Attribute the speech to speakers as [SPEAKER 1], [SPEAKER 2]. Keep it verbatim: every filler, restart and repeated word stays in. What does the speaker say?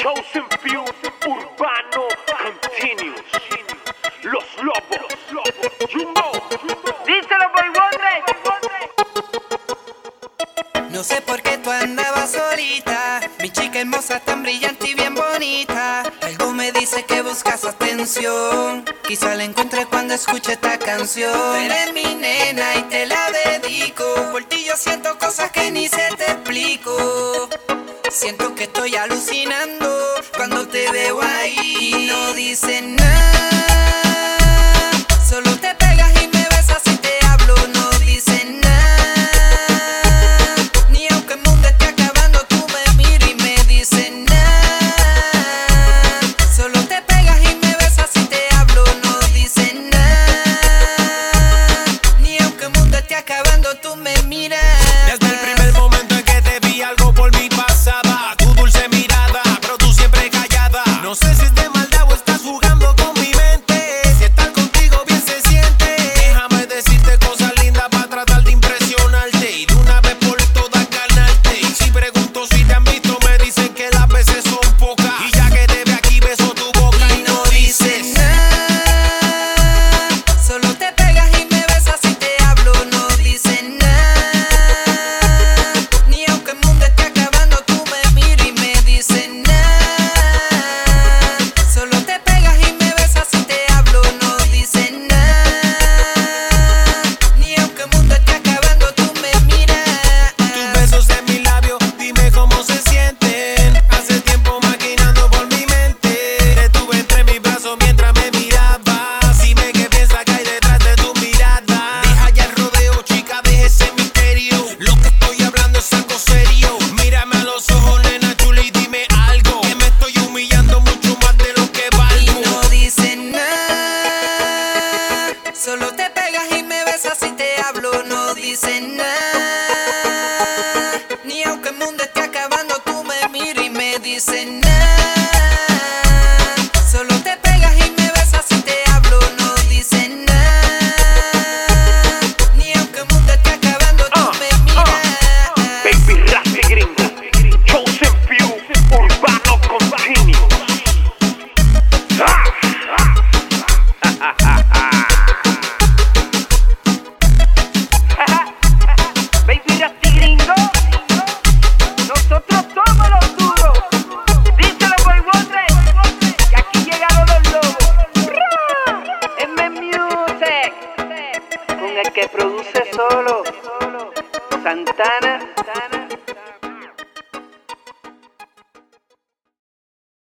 [SPEAKER 1] Chosen Few, Urbano Continuous. Los Lobos, Jumbo.
[SPEAKER 2] Díselo, Boy Wonder.
[SPEAKER 3] No sé por qué tú andabas solita, mi chica hermosa, tan brillante y bien bonita. Algo me dice que buscas atención, quizá la encuentre cuando escuche esta canción. Tú eres mi nena y te la dedico, por ti yo siento cosas que ni se te explico. Siento que estoy alucinando cuando te veo ahí y no dices nada.